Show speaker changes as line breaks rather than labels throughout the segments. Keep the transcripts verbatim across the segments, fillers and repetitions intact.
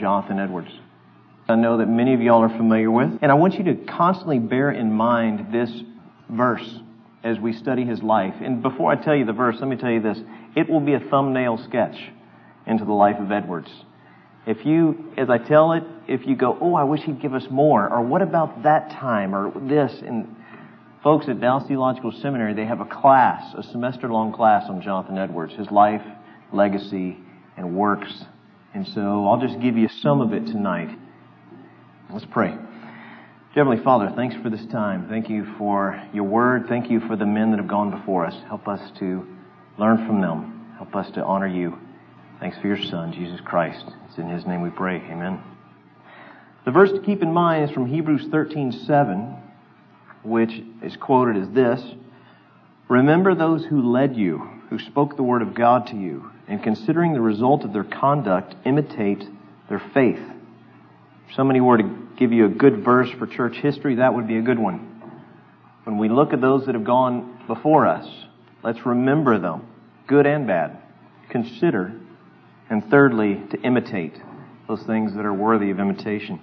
Jonathan Edwards. I know that many of y'all are familiar with, and I want you to constantly bear in mind this verse as we study his life. And before I tell you the verse, let me tell you this. It will be a thumbnail sketch into the life of Edwards. If you, as I tell it, if you go, oh, I wish he'd give us more, or what about that time, or this, and folks at Dallas Theological Seminary, they have a class, a semester-long class on Jonathan Edwards, his life, legacy, and works. And so I'll just give you some of it tonight. Let's pray. Heavenly Father, thanks for this time. Thank you for your word. Thank you for the men that have gone before us. Help us to learn from them. Help us to honor you. Thanks for your Son, Jesus Christ. It's in his name we pray. Amen. The verse to keep in mind is from Hebrews thirteen seven, which is quoted as this: "Remember those who led you, who spoke the word of God to you, and considering the result of their conduct, imitate their faith." If somebody were to give you a good verse for church history, that would be a good one. When we look at those that have gone before us, let's remember them, good and bad. Consider, and thirdly, to imitate those things that are worthy of imitation.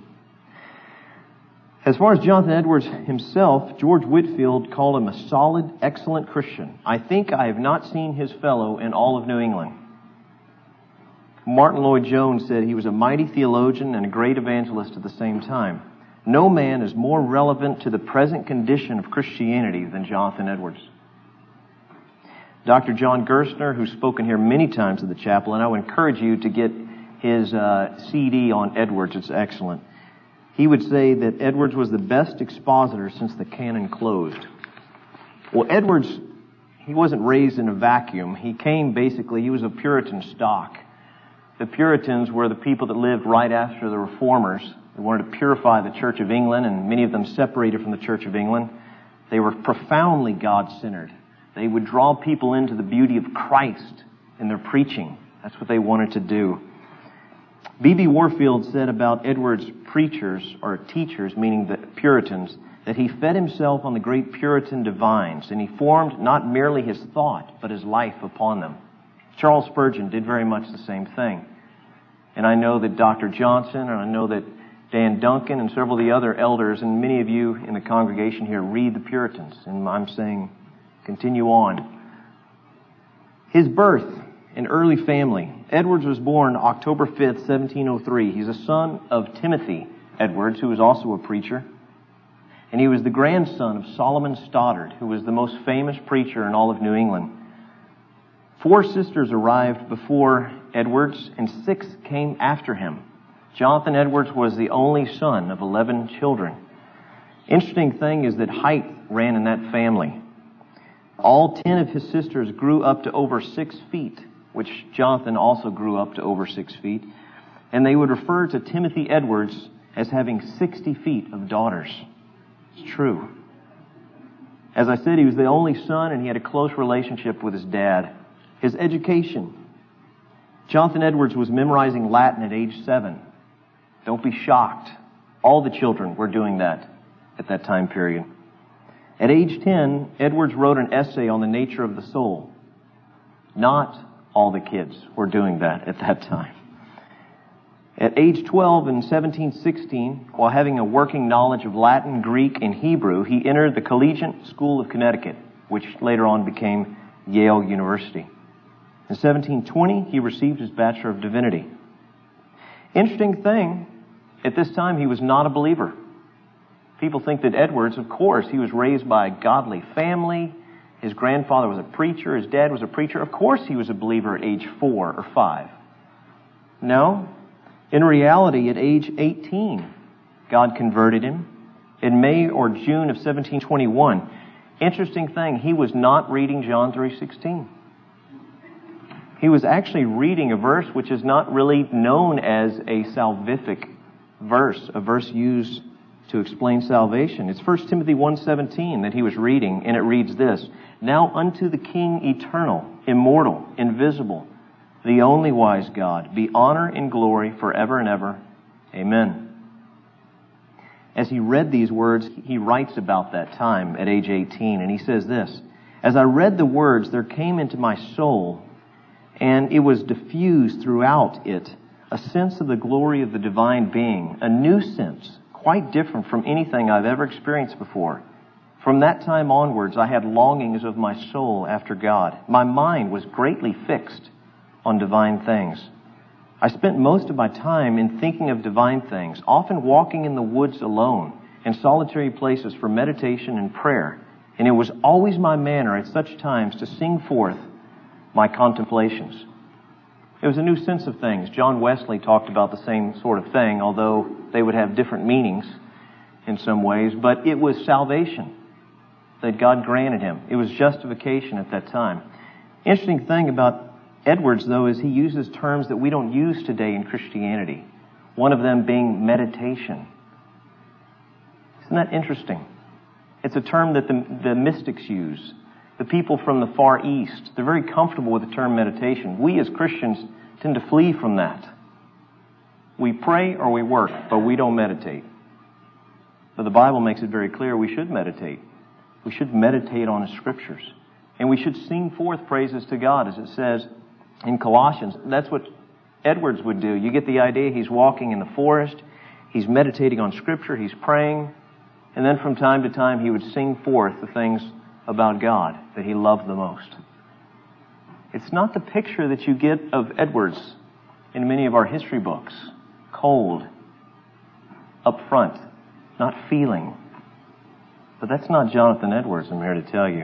As far as Jonathan Edwards himself, George Whitefield called him a solid, excellent Christian. I think I have not seen his fellow in all of New England. Martin Lloyd-Jones said he was a mighty theologian and a great evangelist at the same time. No man is more relevant to the present condition of Christianity than Jonathan Edwards. Doctor John Gerstner, who's spoken here many times at the chapel, and I would encourage you to get his uh, C D on Edwards. It's excellent. He would say that Edwards was the best expositor since the canon closed. Well, Edwards, he wasn't raised in a vacuum. He came basically, he was a Puritan stock. The Puritans were the people that lived right after the Reformers. They wanted to purify the Church of England, and many of them separated from the Church of England. They were profoundly God-centered. They would draw people into the beauty of Christ in their preaching. That's what they wanted to do. B B Warfield said about Edwards' preachers, or teachers, meaning the Puritans, that he fed himself on the great Puritan divines, and he formed not merely his thought, but his life upon them. Charles Spurgeon did very much the same thing. And I know that Doctor Johnson, and I know that Dan Duncan, and several of the other elders, and many of you in the congregation here read the Puritans. And I'm saying, continue on. His birth in early family. Edwards was born October fifth, seventeen oh three. He's a son of Timothy Edwards, who was also a preacher. And he was the grandson of Solomon Stoddard, who was the most famous preacher in all of New England. Four sisters arrived before Edwards, and six came after him. Jonathan Edwards was the only son of eleven children. Interesting thing is that height ran in that family. All ten of his sisters grew up to over six feet, which Jonathan also grew up to over six feet. And they would refer to Timothy Edwards as having sixty feet of daughters. It's true. As I said, he was the only son, and he had a close relationship with his dad. His education. Jonathan Edwards was memorizing Latin at age seven. Don't be shocked. All the children were doing that at that time period. At age ten, Edwards wrote an essay on the nature of the soul. Not all the kids were doing that at that time. At age twelve in seventeen sixteen, while having a working knowledge of Latin, Greek, and Hebrew, he entered the Collegiate School of Connecticut, which later on became Yale University. In seventeen twenty, he received his Bachelor of Divinity. Interesting thing, at this time he was not a believer. People think that Edwards, of course, he was raised by a godly family. His grandfather was a preacher. His dad was a preacher. Of course he was a believer at age four or five. No. In reality, at age eighteen, God converted him. In May or June of seventeen twenty-one, interesting thing, he was not reading John three sixteen. He was actually reading a verse which is not really known as a salvific verse, a verse used to explain salvation. It's First Timothy one seventeen that he was reading, and it reads this: "Now unto the King eternal, immortal, invisible, the only wise God, be honor and glory forever and ever. Amen." As he read these words, he writes about that time at age eighteen, and he says this: "As I read the words, there came into my soul, and it was diffused throughout it, a sense of the glory of the divine being, a new sense, quite different from anything I've ever experienced before. From that time onwards, I had longings of my soul after God. My mind was greatly fixed on divine things. I spent most of my time in thinking of divine things, often walking in the woods alone, in solitary places for meditation and prayer. And it was always my manner at such times to sing forth my contemplations. It was a new sense of things. John Wesley talked about the same sort of thing, although they would have different meanings in some ways. But it was salvation that God granted him. It was justification at that time. Interesting thing about Edwards, though, is he uses terms that we don't use today in Christianity. One of them being meditation. Isn't that interesting? It's a term that the, the mystics use. The people from the Far East, they're very comfortable with the term meditation. We as Christians tend to flee from that. We pray or we work, but we don't meditate. But the Bible makes it very clear we should meditate. We should meditate on the Scriptures. And we should sing forth praises to God, as it says in Colossians. That's what Edwards would do. You get the idea. He's walking in the forest. He's meditating on Scripture. He's praying. And then from time to time, he would sing forth the things about God that he loved the most. It's not the picture that you get of Edwards in many of our history books. Cold, up front, not feeling. But that's not Jonathan Edwards, I'm here to tell you.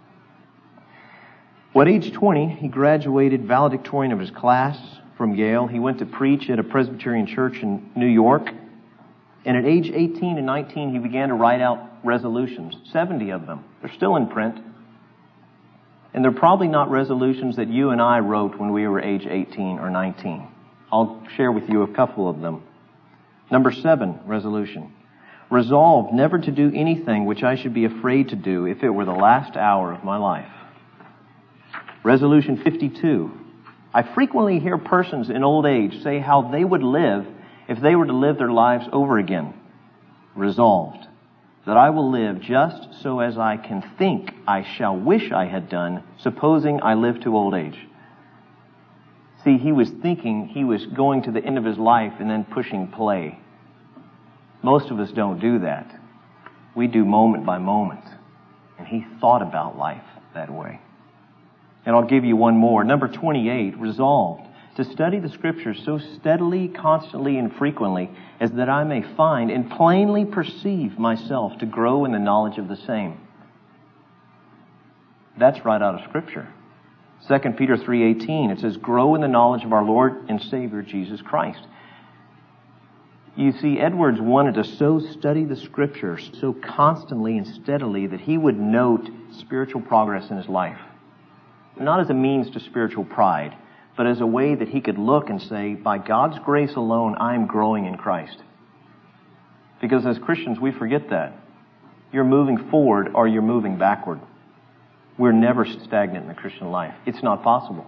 Well, at age twenty, he graduated valedictorian of his class from Yale. He went to preach at a Presbyterian church in New York. And at age eighteen and nineteen, he began to write out resolutions, seventy of them. They're still in print. And they're probably not resolutions that you and I wrote when we were age eighteen or nineteen. I'll share with you a couple of them. Number seven resolution. Resolved never to do anything which I should be afraid to do if it were the last hour of my life. Resolution fifty-two. I frequently hear persons in old age say how they would live if they were to live their lives over again. Resolved that I will live just so as I can think I shall wish I had done, supposing I live to old age. See, he was thinking he was going to the end of his life and then pushing play. Most of us don't do that. We do moment by moment. And he thought about life that way. And I'll give you one more. Number twenty-eight, resolved to study the Scriptures so steadily, constantly, and frequently as that I may find and plainly perceive myself to grow in the knowledge of the same. That's right out of Scripture. Second Peter three eighteen, it says, grow in the knowledge of our Lord and Savior Jesus Christ. You see, Edwards wanted to so study the Scriptures so constantly and steadily that he would note spiritual progress in his life. Not as a means to spiritual pride, but as a way that he could look and say, by God's grace alone, I am growing in Christ. Because as Christians, we forget that. You're moving forward or you're moving backward. We're never stagnant in the Christian life. It's not possible.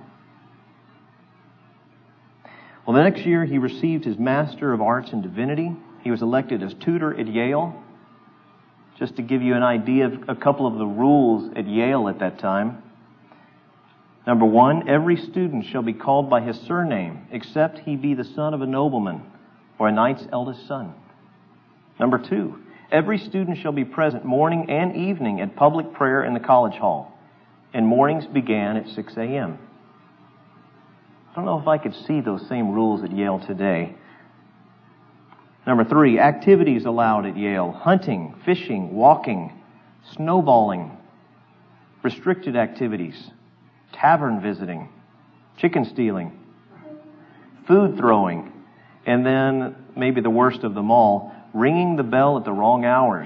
Well, the next year he received his Master of Arts in Divinity. He was elected as tutor at Yale. Just to give you an idea of a couple of the rules at Yale at that time. Number one, every student shall be called by his surname, except he be the son of a nobleman or a knight's eldest son. Number two, every student shall be present morning and evening at public prayer in the college hall. And mornings began at six a.m. I don't know if I could see those same rules at Yale today. Number three, activities allowed at Yale: hunting, fishing, walking, snowballing, restricted activities, tavern visiting, chicken stealing, food throwing, and then maybe the worst of them all, ringing the bell at the wrong hours.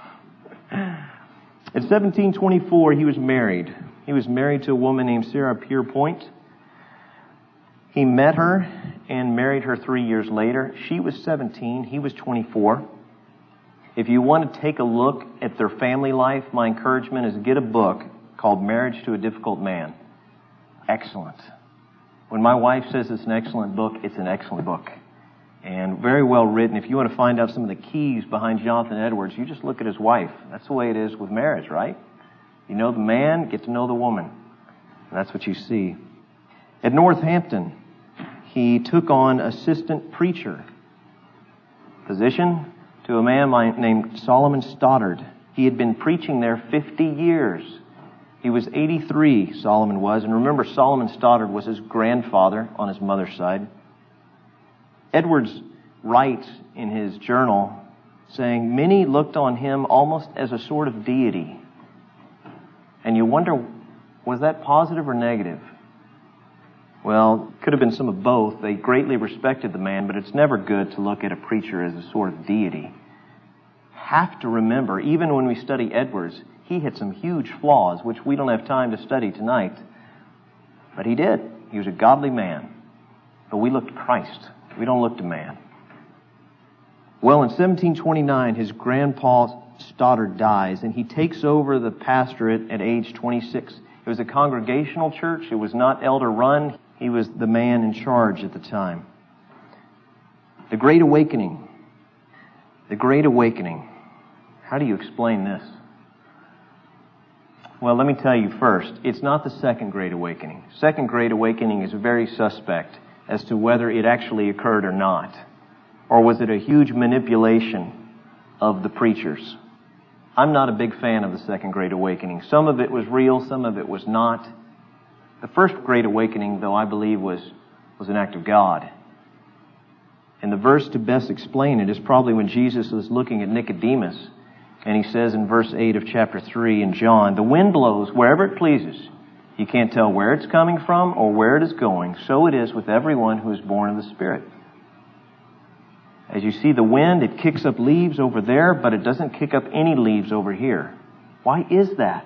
At seventeen twenty-four, he was married. He was married to a woman named Sarah Pierpoint. He met her and married her three years later. She was seventeen. He was twenty-four. If you want to take a look at their family life, my encouragement is get a book called Marriage to a Difficult Man. Excellent. When my wife says it's an excellent book, it's an excellent book. And very well written. If you want to find out some of the keys behind Jonathan Edwards, you just look at his wife. That's the way it is with marriage, right? You know the man, get to know the woman. And that's what you see. At Northampton, he took on assistant preacher position to a man named Solomon Stoddard. He had been preaching there fifty years. He was eighty-three, Solomon was. And remember, Solomon Stoddard was his grandfather on his mother's side. Edwards writes in his journal saying, many looked on him almost as a sort of deity. And you wonder, was that positive or negative? Well, it could have been some of both. They greatly respected the man, but it's never good to look at a preacher as a sort of deity. Have to remember, even when we study Edwards, he had some huge flaws, which we don't have time to study tonight. But he did. He was a godly man. But we look to Christ. We don't look to man. Well, in seventeen twenty-nine, his grandpa Stoddard dies, and he takes over the pastorate at age twenty-six. It was a congregational church. It was not elder-run. He was the man in charge at the time. The Great Awakening. The Great Awakening. How do you explain this? Well, let me tell you first, it's not the Second Great Awakening. Second Great Awakening is very suspect as to whether it actually occurred or not. Or was it a huge manipulation of the preachers? I'm not a big fan of the Second Great Awakening. Some of it was real, some of it was not. The First Great Awakening, though, I believe was, was an act of God. And the verse to best explain it is probably when Jesus was looking at Nicodemus, and he says in verse eight of chapter three in John, the wind blows wherever it pleases. You can't tell where it's coming from or where it is going. So it is with everyone who is born of the Spirit. As you see the wind, it kicks up leaves over there, but it doesn't kick up any leaves over here. Why is that?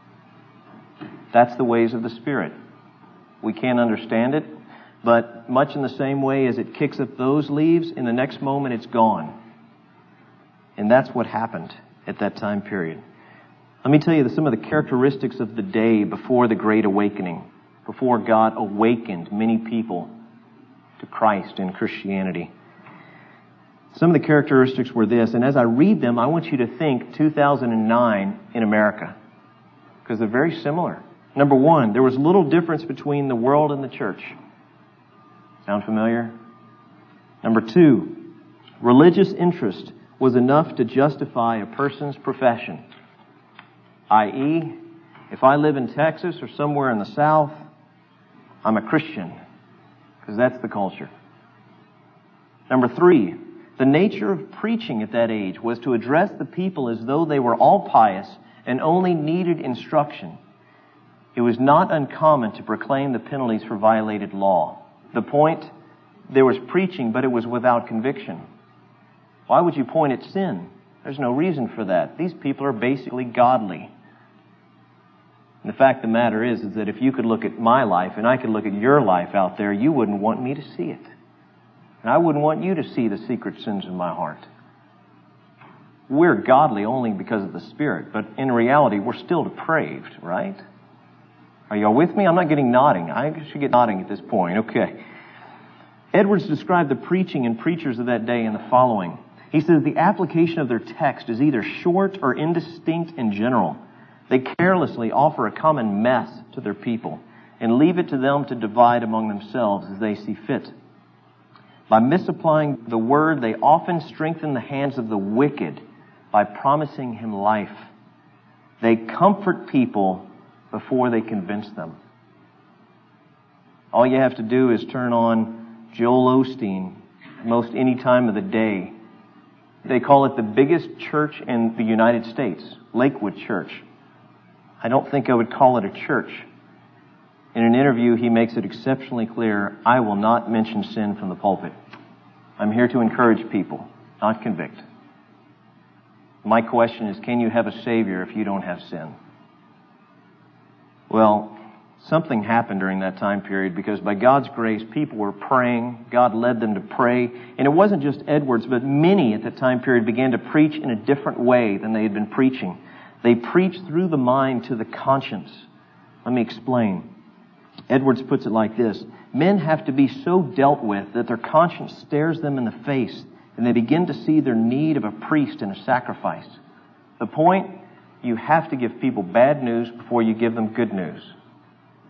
That's the ways of the Spirit. We can't understand it, but much in the same way as it kicks up those leaves, in the next moment it's gone. And that's what happened at that time period. Let me tell you some of the characteristics of the day before the Great Awakening, before God awakened many people to Christ and Christianity. Some of the characteristics were this, and as I read them, I want you to think two thousand nine in America, because they're very similar. Number one, there was little difference between the world and the church. Sound familiar? Number two, religious interest was enough to justify a person's profession. that is, if I live in Texas or somewhere in the South, I'm a Christian, because that's the culture. Number three, the nature of preaching at that age was to address the people as though they were all pious and only needed instruction. It was not uncommon to proclaim the penalties for violated law. The point, there was preaching, but it was without conviction. Why would you point at sin? There's no reason for that. These people are basically godly. And the fact of the matter is, is that if you could look at my life and I could look at your life out there, you wouldn't want me to see it. And I wouldn't want you to see the secret sins in my heart. We're godly only because of the Spirit, but in reality, we're still depraved, right? Are y'all with me? I'm not getting nodding. I should get nodding at this point. Okay. Edwards described the preaching and preachers of that day in the following. He says the application of their text is either short or indistinct and general. They carelessly offer a common mess to their people and leave it to them to divide among themselves as they see fit. By misapplying the word, they often strengthen the hands of the wicked by promising him life. They comfort people before they convince them. All you have to do is turn on Joel Osteen most any time of the day. They call it the biggest church in the United States, Lakewood Church. I don't think I would call it a church. In an interview, he makes it exceptionally clear, I will not mention sin from the pulpit. I'm here to encourage people, not convict. My question is, can you have a Savior if you don't have sin? Well, something happened during that time period because by God's grace, people were praying. God led them to pray. And it wasn't just Edwards, but many at that time period began to preach in a different way than they had been preaching. They preached through the mind to the conscience. Let me explain. Edwards puts it like this. Men have to be so dealt with that their conscience stares them in the face and they begin to see their need of a priest and a sacrifice. The point, you have to give people bad news before you give them good news.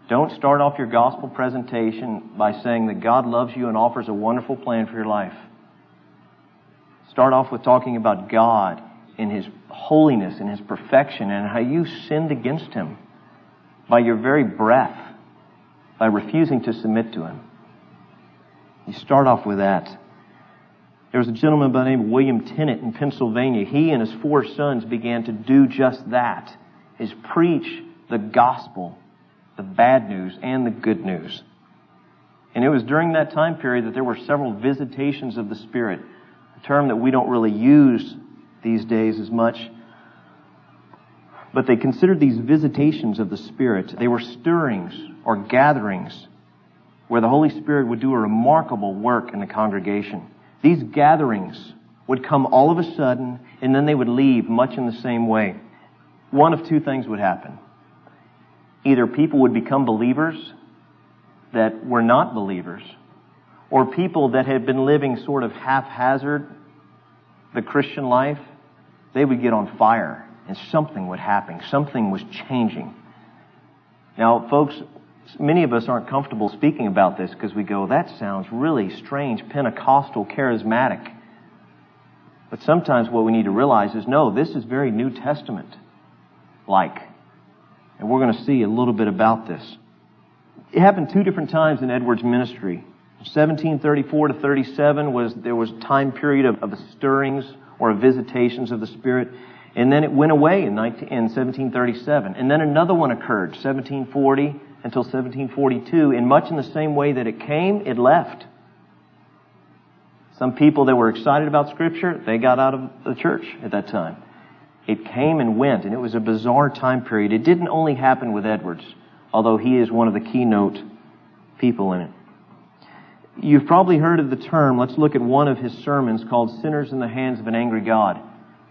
Don't start off your gospel presentation by saying that God loves you and offers a wonderful plan for your life. Start off with talking about God in His holiness and His perfection and how you sinned against Him by your very breath, by refusing to submit to Him. You start off with that. There was a gentleman by the name of William Tennant in Pennsylvania. He and his four sons began to do just that, is preach the gospel, the bad news and the good news. And it was during that time period that there were several visitations of the Spirit, a term that we don't really use these days as much. But they considered these visitations of the Spirit. They were stirrings or gatherings where the Holy Spirit would do a remarkable work in the congregation. These gatherings would come all of a sudden, and then they would leave much in the same way. One of two things would happen. Either people would become believers that were not believers, or people that had been living sort of haphazard the Christian life, they would get on fire, and something would happen. Something was changing. Now, folks, many of us aren't comfortable speaking about this because we go, that sounds really strange, Pentecostal, charismatic. But sometimes what we need to realize is, no, this is very New Testament-like. And we're going to see a little bit about this. It happened two different times in Edwards' ministry. seventeen thirty-four to thirty-seven was, there was a time period of, of stirrings or visitations of the Spirit. And then it went away in, nineteen, in seventeen thirty-seven. And then another one occurred, seventeen forty until seventeen forty-two. And much in the same way that it came, it left. Some people that were excited about Scripture, they got out of the church at that time. It came and went, and it was a bizarre time period. It didn't only happen with Edwards, although he is one of the keynote people in it. You've probably heard of the term, let's look at one of his sermons called Sinners in the Hands of an Angry God.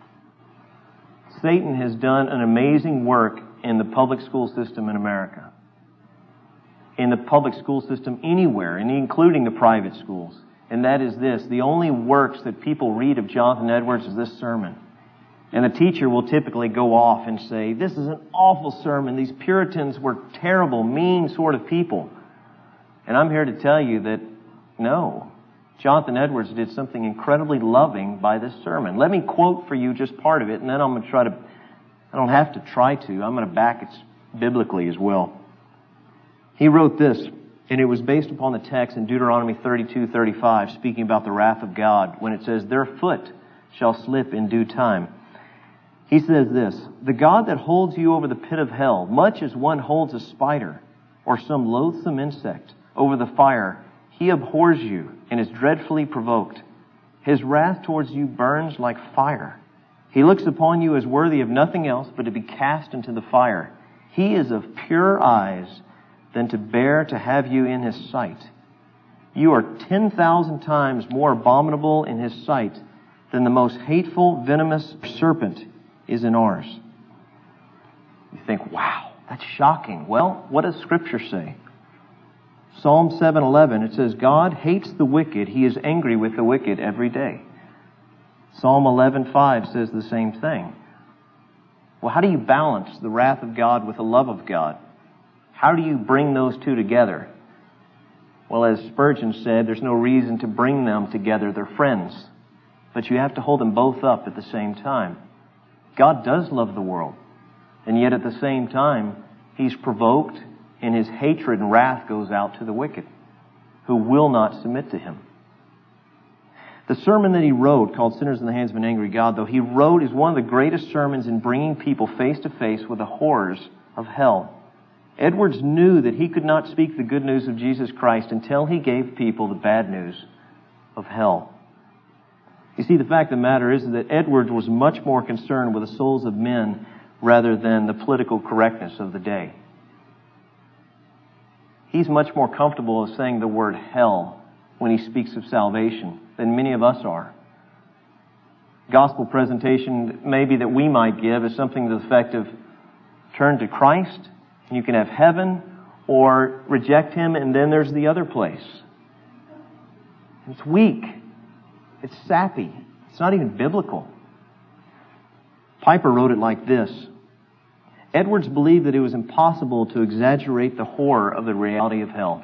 Satan has done an amazing work in the public school system in America. In the public school system anywhere, and including the private schools. And that is this, the only works that people read of Jonathan Edwards is this sermon. And the teacher will typically go off and say, this is an awful sermon. These Puritans were terrible, mean sort of people. And I'm here to tell you that, no. Jonathan Edwards did something incredibly loving by this sermon. Let me quote for you just part of it, and then I'm going to try to, I don't have to try to, I'm going to back it biblically as well. He wrote this, and it was based upon the text in Deuteronomy thirty-two thirty-five, speaking about the wrath of God, when it says, their foot shall slip in due time. He says this, the God that holds you over the pit of hell, much as one holds a spider or some loathsome insect over the fire, He abhors you and is dreadfully provoked. His wrath towards you burns like fire. He looks upon you as worthy of nothing else but to be cast into the fire. He is of purer eyes than to bear to have you in His sight. You are ten thousand times more abominable in His sight than the most hateful, venomous serpent is in ours. You think, wow, that's shocking. Well, what does Scripture say? Psalm seven eleven, it says, God hates the wicked. He is angry with the wicked every day. Psalm eleven five says the same thing. Well, how do you balance the wrath of God with the love of God? How do you bring those two together? Well, as Spurgeon said, there's no reason to bring them together. They're friends. But you have to hold them both up at the same time. God does love the world. And yet at the same time, He's provoked, and His hatred and wrath goes out to the wicked, who will not submit to Him. The sermon that he wrote, called Sinners in the Hands of an Angry God, though he wrote, is one of the greatest sermons in bringing people face to face with the horrors of hell. Edwards knew that he could not speak the good news of Jesus Christ until he gave people the bad news of hell. You see, the fact of the matter is that Edwards was much more concerned with the souls of men rather than the political correctness of the day. He's much more comfortable with saying the word hell when he speaks of salvation than many of us are. Gospel presentation maybe that we might give is something to the effect of turn to Christ and you can have heaven, or reject Him and then there's the other place. It's weak. It's sappy. It's not even biblical. Piper wrote it like this. Edwards believed that it was impossible to exaggerate the horror of the reality of hell.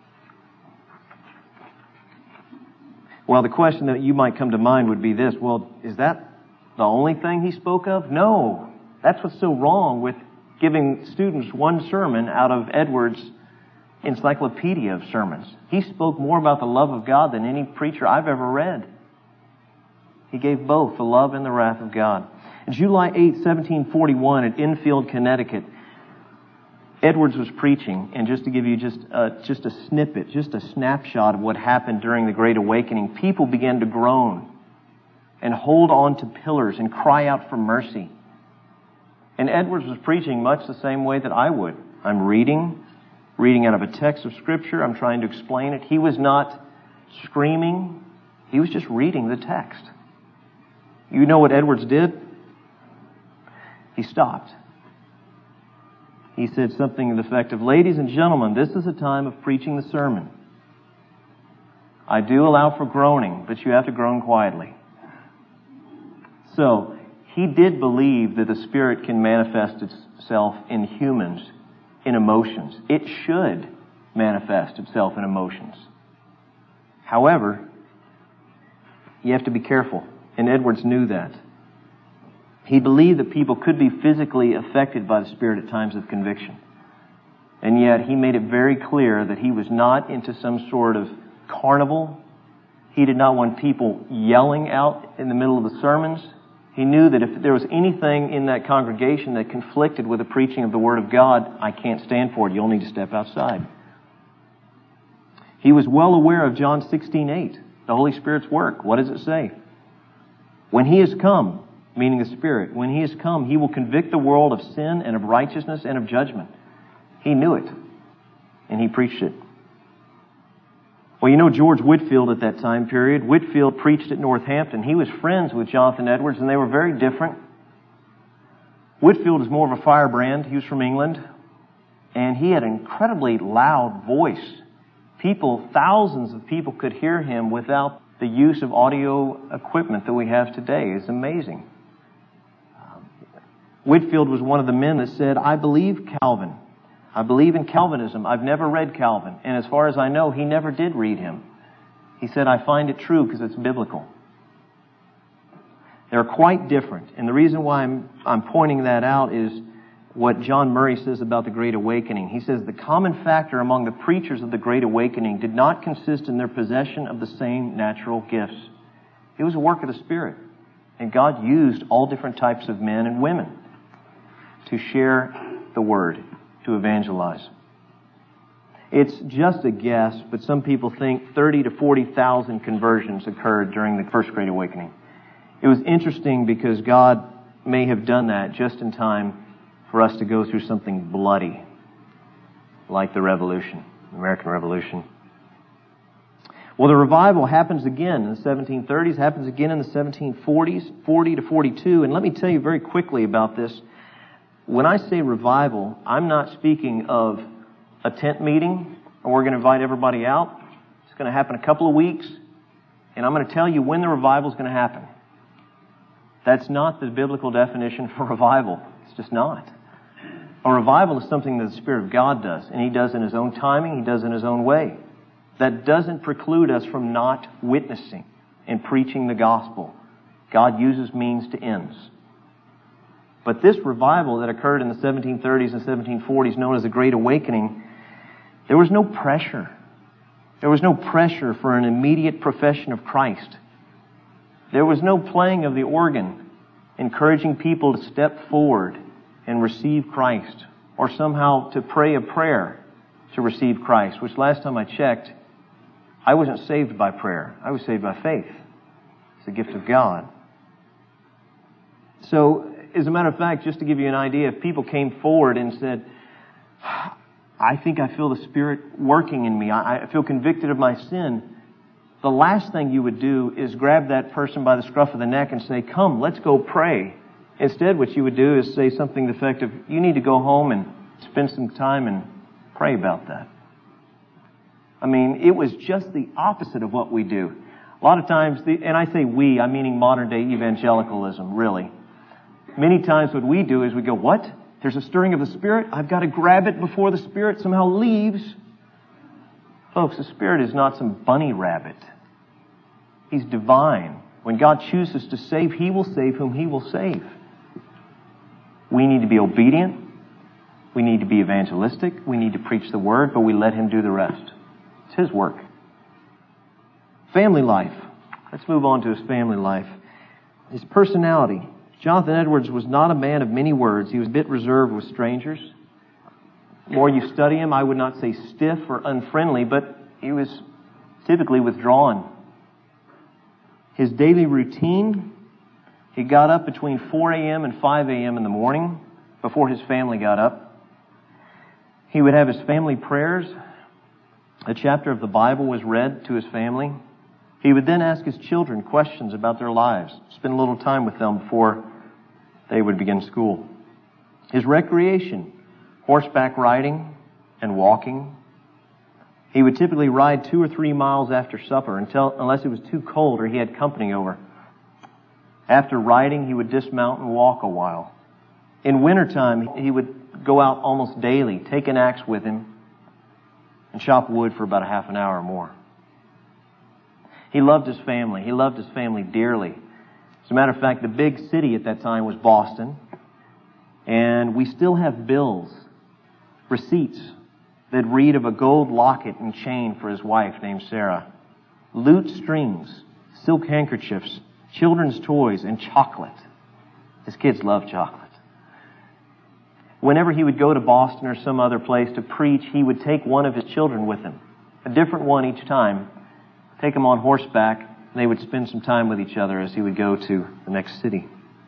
Well, the question that you might come to mind would be this: well, is that the only thing he spoke of? No. That's what's so wrong with giving students one sermon out of Edwards' encyclopedia of sermons. He spoke more about the love of God than any preacher I've ever read. He gave both the love and the wrath of God. On July eighth, seventeen forty-one, at Enfield, Connecticut, Edwards was preaching, and just to give you just a, just a snippet, just a snapshot of what happened during the Great Awakening, people began to groan and hold on to pillars and cry out for mercy. And Edwards was preaching much the same way that I would. I'm reading, reading out of a text of Scripture. I'm trying to explain it. He was not screaming. He was just reading the text. You know what Edwards did? He stopped. He said something to the effect of, "Ladies and gentlemen, this is a time of preaching the sermon. I do allow for groaning, but you have to groan quietly." So, he did believe that the Spirit can manifest itself in humans, in emotions. It should manifest itself in emotions. However, you have to be careful, and Edwards knew that. He believed that people could be physically affected by the Spirit at times of conviction. And yet, he made it very clear that he was not into some sort of carnival. He did not want people yelling out in the middle of the sermons. He knew that if there was anything in that congregation that conflicted with the preaching of the Word of God, I can't stand for it. You'll need to step outside. He was well aware of John sixteen eight, the Holy Spirit's work. What does it say? When He has come, meaning the Spirit, when He has come, He will convict the world of sin and of righteousness and of judgment. He knew it, and He preached it. Well, you know George Whitefield at that time period. Whitefield preached at Northampton. He was friends with Jonathan Edwards, and they were very different. Whitefield is more of a firebrand. He was from England, and he had an incredibly loud voice. People, thousands of people could hear him without the use of audio equipment that we have today. It's amazing. Whitefield was one of the men that said, "I believe Calvin. I believe in Calvinism. I've never read Calvin. And as far as I know, he never did read him." He said, "I find it true because it's biblical." They're quite different. And the reason why I'm, I'm pointing that out is what John Murray says about the Great Awakening. He says, "The common factor among the preachers of the Great Awakening did not consist in their possession of the same natural gifts. It was a work of the Spirit. And God used all different types of men and women to share the Word, to evangelize." It's just a guess, but some people think thirty to forty thousand conversions occurred during the First Great Awakening. It was interesting because God may have done that just in time for us to go through something bloody, like the Revolution, the American Revolution. Well, the revival happens again in the seventeen thirties, happens again in the seventeen forties, forty to forty-two, and let me tell you very quickly about this. When I say revival, I'm not speaking of a tent meeting, and we're going to invite everybody out. It's going to happen a couple of weeks, and I'm going to tell you when the revival is going to happen. That's not the biblical definition for revival. It's just not. A revival is something that the Spirit of God does, and He does in His own timing, He does in His own way. That doesn't preclude us from not witnessing and preaching the gospel. God uses means to ends. But this revival that occurred in the seventeen thirties and seventeen forties, known as the Great Awakening, there was no pressure. There was no pressure for an immediate profession of Christ. There was no playing of the organ, encouraging people to step forward and receive Christ, or somehow to pray a prayer to receive Christ, which last time I checked, I wasn't saved by prayer. I was saved by faith. It's a gift of God. So, as a matter of fact, just to give you an idea, if people came forward and said, "I think I feel the Spirit working in me. I feel convicted of my sin," the last thing you would do is grab that person by the scruff of the neck and say, "Come, let's go pray." Instead, what you would do is say something to the effect of, "You need to go home and spend some time and pray about that." I mean, it was just the opposite of what we do. A lot of times, the, and I say we, I'm meaning modern day evangelicalism, really. Many times what we do is we go, "What? There's a stirring of the Spirit. I've got to grab it before the Spirit somehow leaves. Folks, the Spirit is not some bunny rabbit. He's divine. When God chooses to save, He will save whom He will save. We need to be obedient. We need to be evangelistic. We need to preach the Word, but we let Him do the rest. It's His work. Family life. Let's move on to his family life. His personality. Jonathan Edwards was not a man of many words. He was a bit reserved with strangers. The more you study him, I would not say stiff or unfriendly, but he was typically withdrawn. His daily routine, he got up between four a.m. and five a.m. in the morning before his family got up. He would have his family prayers. A chapter of the Bible was read to his family. He would then ask his children questions about their lives, spend a little time with them before they would begin school. His recreation, horseback riding and walking. He would typically ride two or three miles after supper until, unless it was too cold or he had company over. After riding, he would dismount and walk a while. In wintertime, he would go out almost daily, take an axe with him, and chop wood for about a half an hour or more. He loved his family. He loved his family dearly. As a matter of fact, the big city at that time was Boston. And we still have bills, receipts, that read of a gold locket and chain for his wife named Sarah, lute strings, silk handkerchiefs, children's toys, and chocolate. His kids loved chocolate. Whenever he would go to Boston or some other place to preach, he would take one of his children with him, a different one each time, take them on horseback, and they would spend some time with each other as he would go to the next city.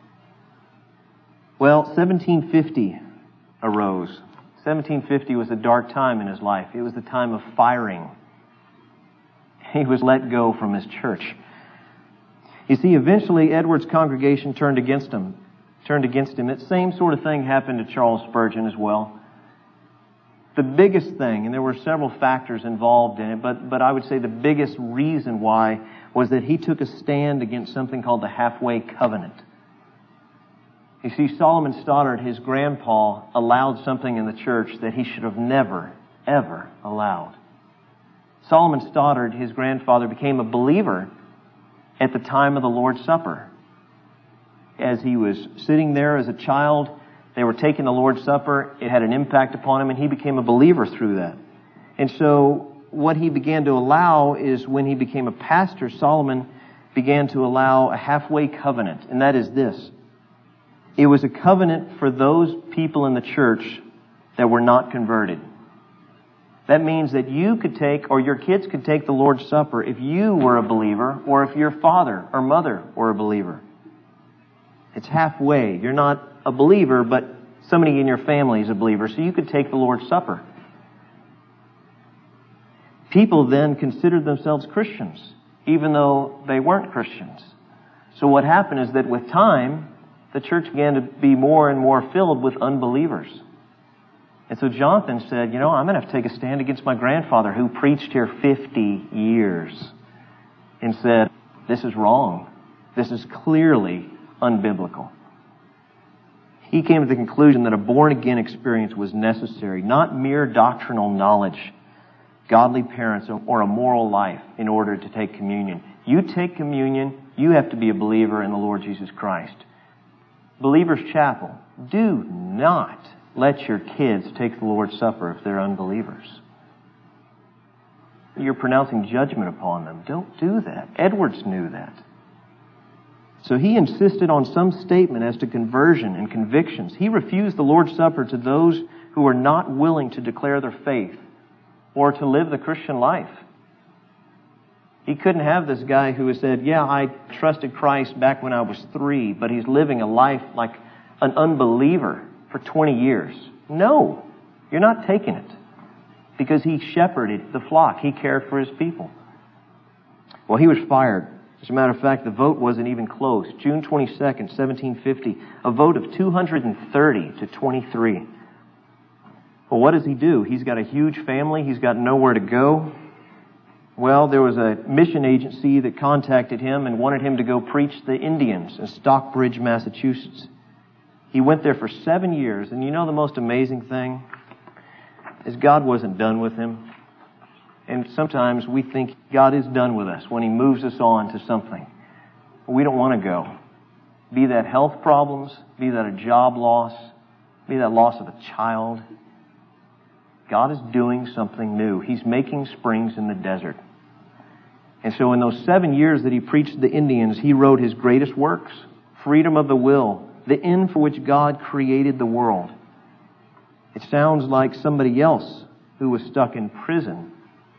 Well, seventeen fifty arose. seventeen fifty was a dark time in his life. It was the time of firing. He was let go from his church. You see, eventually Edwards' congregation turned against him. Turned against him. That same sort of thing happened to Charles Spurgeon as well. The biggest thing, and there were several factors involved in it, but, but I would say the biggest reason why was that he took a stand against something called the halfway covenant. You see, Solomon Stoddard, his grandpa, allowed something in the church that he should have never, ever allowed. Solomon Stoddard, his grandfather, became a believer at the time of the Lord's Supper. As he was sitting there as a child, they were taking the Lord's Supper. It had an impact upon him, and he became a believer through that. And so what he began to allow is when he became a pastor, Solomon began to allow a halfway covenant, and that is this. It was a covenant for those people in the church that were not converted. That means that you could take, or your kids could take the Lord's Supper if you were a believer, or if your father or mother were a believer. It's halfway. You're not a believer, but somebody in your family is a believer, so you could take the Lord's Supper. People then considered themselves Christians, even though they weren't Christians. So what happened is that with time, the church began to be more and more filled with unbelievers. And so Jonathan said, you know, I'm going to have to take a stand against my grandfather who preached here fifty years and said, this is wrong. This is clearly unbiblical. He came to the conclusion that a born-again experience was necessary, not mere doctrinal knowledge, godly parents, or a moral life in order to take communion. You take communion, you have to be a believer in the Lord Jesus Christ. Believers Chapel, do not let your kids take the Lord's Supper if they're unbelievers. You're pronouncing judgment upon them. Don't do that. Edwards knew that. So he insisted on some statement as to conversion and convictions. He refused the Lord's Supper to those who were not willing to declare their faith or to live the Christian life. He couldn't have this guy who said, yeah, I trusted Christ back when I was three, but he's living a life like an unbeliever for twenty years. No, you're not taking it, because he shepherded the flock. He cared for his people. Well, he was fired. As a matter of fact, the vote wasn't even close. June twenty-second, seventeen fifty, a vote of two hundred thirty to twenty-three. Well, what does he do? He's got a huge family. He's got nowhere to go. Well, there was a mission agency that contacted him and wanted him to go preach the Indians in Stockbridge, Massachusetts. He went there for seven years. And you know the most amazing thing is God wasn't done with him. And sometimes we think God is done with us when He moves us on to something. But we don't want to go. Be that health problems, be that a job loss, be that loss of a child. God is doing something new. He's making springs in the desert. And so in those seven years that he preached to the Indians, he wrote his greatest works. Freedom of the will, the end for which God created the world. It sounds like somebody else who was stuck in prison.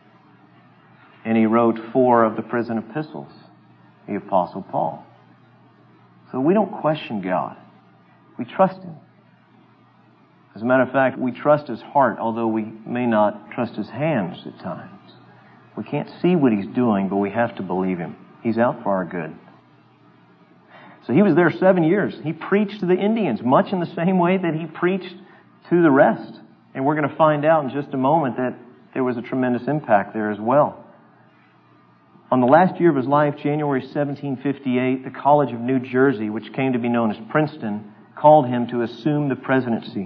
And he wrote four of the prison epistles, the Apostle Paul. So we don't question God. We trust Him. As a matter of fact, we trust His heart, although we may not trust His hands at times. We can't see what He's doing, but we have to believe Him. He's out for our good. So he was there seven years. He preached to the Indians, much in the same way that he preached to the rest. And we're going to find out in just a moment that there was a tremendous impact there as well. On the last year of his life, January seventeen fifty-eight, the College of New Jersey, which came to be known as Princeton, called him to assume the presidency.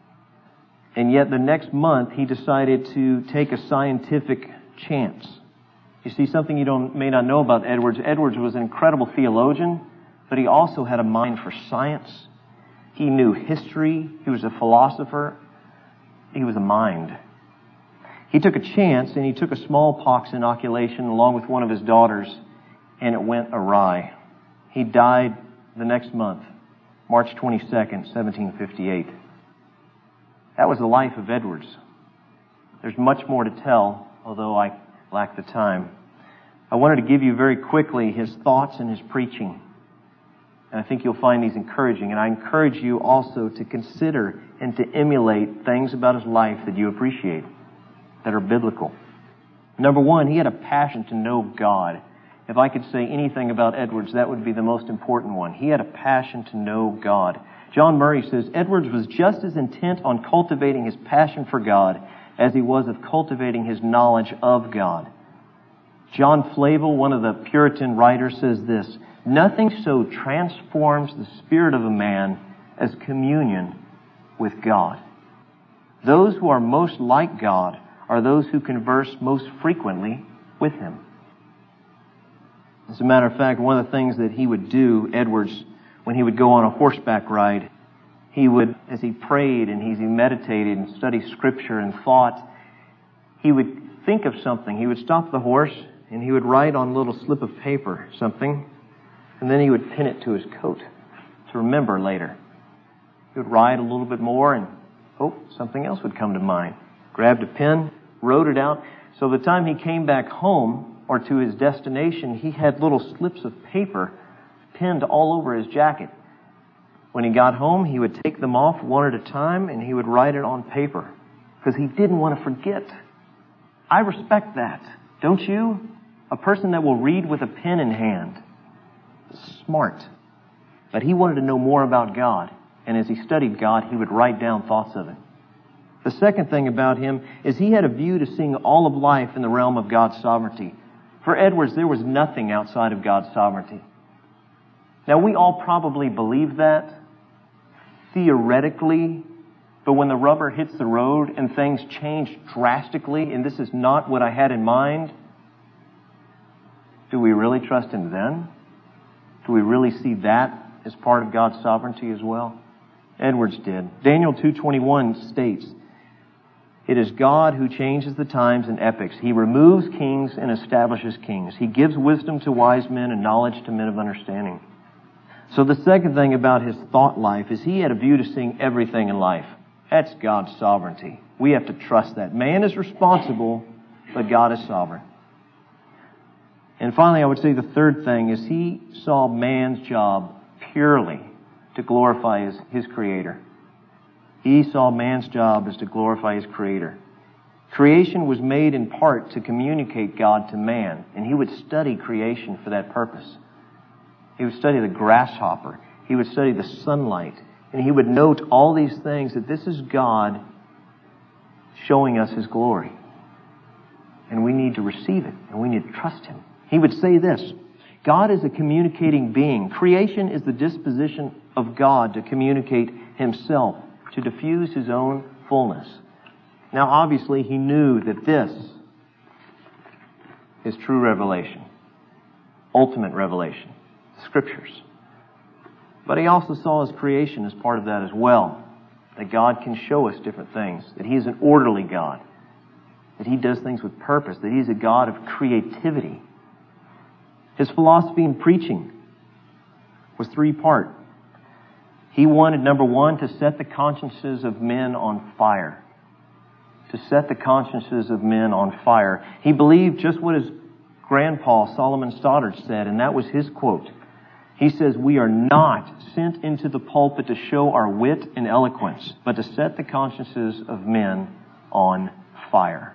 And yet the next month, he decided to take a scientific chance. You see, something you don't, may not know about Edwards. Edwards was an incredible theologian, but he also had a mind for science. He knew history. He was a philosopher. He was a mind. He took a chance, and he took a smallpox inoculation along with one of his daughters, and it went awry. He died the next month, March twenty-second, seventeen fifty-eight. That was the life of Edwards. There's much more to tell, although I lack the time. I wanted to give you very quickly his thoughts and his preaching. And I think you'll find these encouraging. And I encourage you also to consider and to emulate things about his life that you appreciate, that are biblical. Number one, he had a passion to know God. If I could say anything about Edwards, that would be the most important one. He had a passion to know God. John Murray says, Edwards was just as intent on cultivating his passion for God as he was of cultivating his knowledge of God. John Flavel, one of the Puritan writers, says this, nothing so transforms the spirit of a man as communion with God. Those who are most like God are those who converse most frequently with Him. As a matter of fact, one of the things that he would do, Edwards, when he would go on a horseback ride, he would, as he prayed and as he meditated and studied Scripture and thought, he would think of something. He would stop the horse and he would write on a little slip of paper something, and then he would pin it to his coat to remember later. He would ride a little bit more and, oh, something else would come to mind. Grabbed a pen, wrote it out. So the time he came back home or to his destination, he had little slips of paper pinned all over his jacket. When he got home, he would take them off one at a time and he would write it on paper because he didn't want to forget. I respect that, don't you? A person that will read with a pen in hand is smart. But he wanted to know more about God, and as he studied God, he would write down thoughts of it. The second thing about him is he had a view to seeing all of life in the realm of God's sovereignty. For Edwards, there was nothing outside of God's sovereignty. Now, we all probably believe that theoretically, but when the rubber hits the road and things change drastically, and this is not what I had in mind, do we really trust Him then? Do we really see that as part of God's sovereignty as well? Edwards did. Daniel two twenty-one states, it is God who changes the times and epochs. He removes kings and establishes kings. He gives wisdom to wise men and knowledge to men of understanding. So the second thing about his thought life is he had a view to seeing everything in life. That's God's sovereignty. We have to trust that. Man is responsible, but God is sovereign. And finally, I would say the third thing is he saw man's job purely to glorify his, his Creator. He saw man's job as to glorify his Creator. Creation was made in part to communicate God to man, and he would study creation for that purpose. He would study the grasshopper. He would study the sunlight. And he would note all these things, that this is God showing us His glory. And we need to receive it, and we need to trust Him. He would say this, God is a communicating being. Creation is the disposition of God to communicate Himself, to diffuse His own fullness. Now, obviously, He knew that this is true revelation, ultimate revelation, the Scriptures. But He also saw His creation as part of that as well, that God can show us different things, that He is an orderly God, that He does things with purpose, that He's a God of creativity. His philosophy in preaching was three-part. He wanted, number one, to set the consciences of men on fire. To set the consciences of men on fire. He believed just what his grandpa, Solomon Stoddard, said, and that was his quote. He says, "We are not sent into the pulpit to show our wit and eloquence, but to set the consciences of men on fire."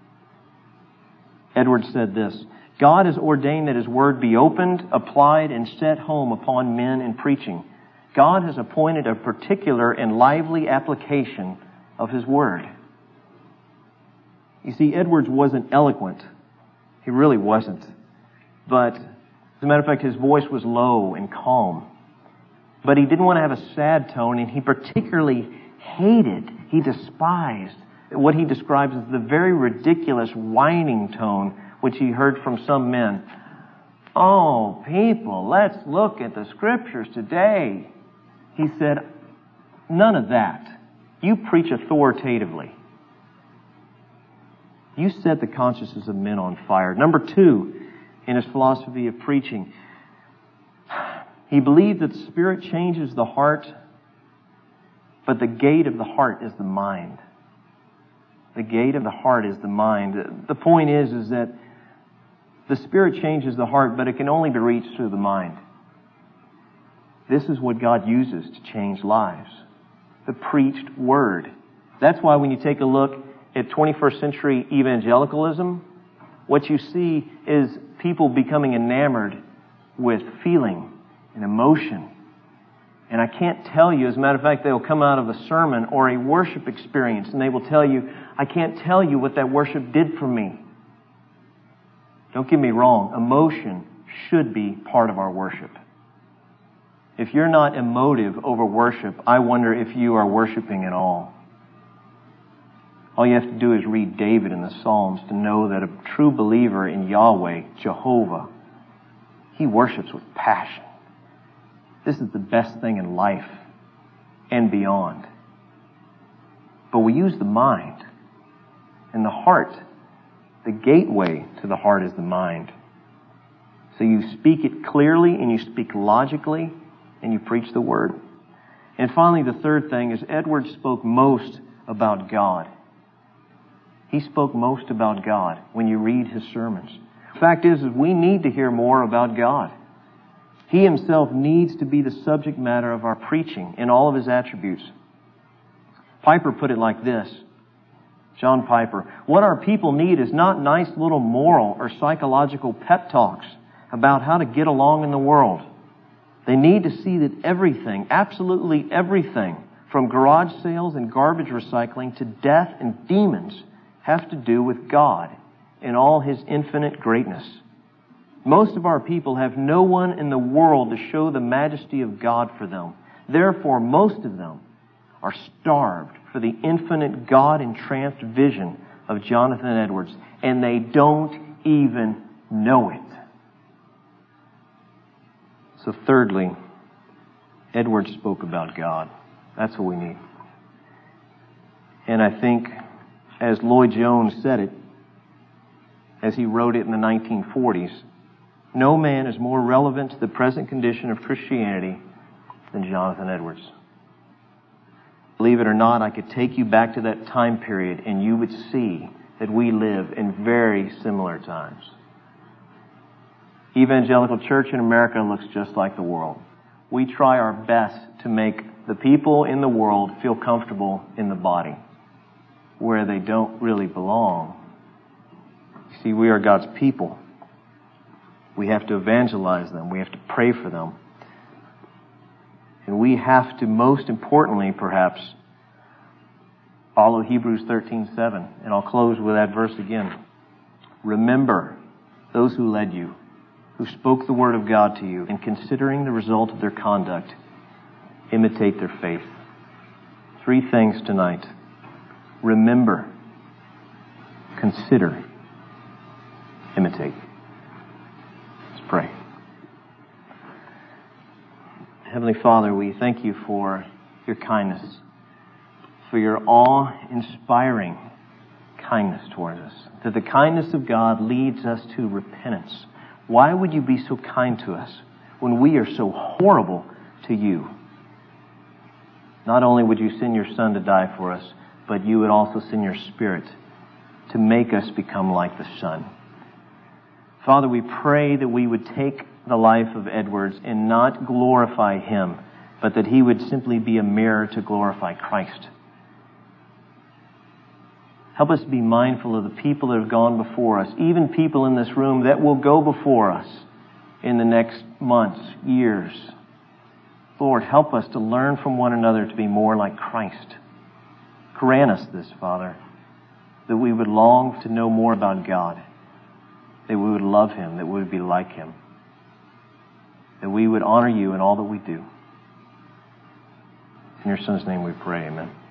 Edwards said this, "God has ordained that His Word be opened, applied, and set home upon men in preaching. God has appointed a particular and lively application of His Word." You see, Edwards wasn't eloquent. He really wasn't. But, as a matter of fact, his voice was low and calm. But he didn't want to have a sad tone, and he particularly hated, he despised what he describes as the very ridiculous whining tone which he heard from some men. "Oh, people, let's look at the Scriptures today." He said, "None of that. You preach authoritatively. You set the consciences of men on fire." Number two, in his philosophy of preaching, he believed that the Spirit changes the heart, but the gate of the heart is the mind. The gate of the heart is the mind. The point is, is that the Spirit changes the heart, but it can only be reached through the mind. This is what God uses to change lives. The preached Word. That's why when you take a look at twenty-first century evangelicalism, what you see is people becoming enamored with feeling and emotion. And I can't tell you, as a matter of fact, they'll come out of a sermon or a worship experience and they will tell you, "I can't tell you what that worship did for me." Don't get me wrong, emotion should be part of our worship. If you're not emotive over worship, I wonder if you are worshiping at all. All you have to do is read David in the Psalms to know that a true believer in Yahweh, Jehovah, he worships with passion. This is the best thing in life and beyond. But we use the mind and the heart. The gateway to the heart is the mind. So you speak it clearly and you speak logically and you preach the Word. And finally, the third thing is Edwards spoke most about God. He spoke most about God when you read his sermons. The fact is, is we need to hear more about God. He Himself needs to be the subject matter of our preaching in all of His attributes. Piper put it like this, John Piper, "What our people need is not nice little moral or psychological pep talks about how to get along in the world. They need to see that everything, absolutely everything, from garage sales and garbage recycling to death and demons, have to do with God in all His infinite greatness. Most of our people have no one in the world to show the majesty of God for them. Therefore, most of them are starved for the infinite God-entranced vision of Jonathan Edwards, and they don't even know it." So thirdly, Edwards spoke about God. That's what we need. And I think, as Lloyd Jones said it, as he wrote it in the nineteen forties, no man is more relevant to the present condition of Christianity than Jonathan Edwards. Believe it or not, I could take you back to that time period and you would see that we live in very similar times. Evangelical church in America looks just like the world. We try our best to make the people in the world feel comfortable in the body, where they don't really belong. You see, we are God's people. We have to evangelize them. We have to pray for them. And we have to, most importantly, perhaps, follow Hebrews thirteen seven. And I'll close with that verse again. Remember those who led you. who spoke the Word of God to you, and considering the result of their conduct, imitate their faith. Three things tonight. Remember, consider, imitate. Let's pray. Heavenly Father, we thank you for your kindness, for your awe-inspiring kindness towards us, that the kindness of God leads us to repentance. Why would you be so kind to us when we are so horrible to you? Not only would you send your Son to die for us, but you would also send your Spirit to make us become like the Son. Father, we pray that we would take the life of Edwards and not glorify him, but that he would simply be a mirror to glorify Christ. Help us be mindful of the people that have gone before us, even people in this room that will go before us in the next months, years. Lord, help us to learn from one another to be more like Christ. Grant us this, Father, that we would long to know more about God, that we would love him, that we would be like him, that we would honor you in all that we do. In your Son's name we pray, amen.